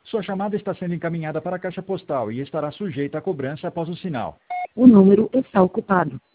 Sua chamada está sendo encaminhada para a caixa postal e estará sujeita a cobrança após o sinal. O número está ocupado.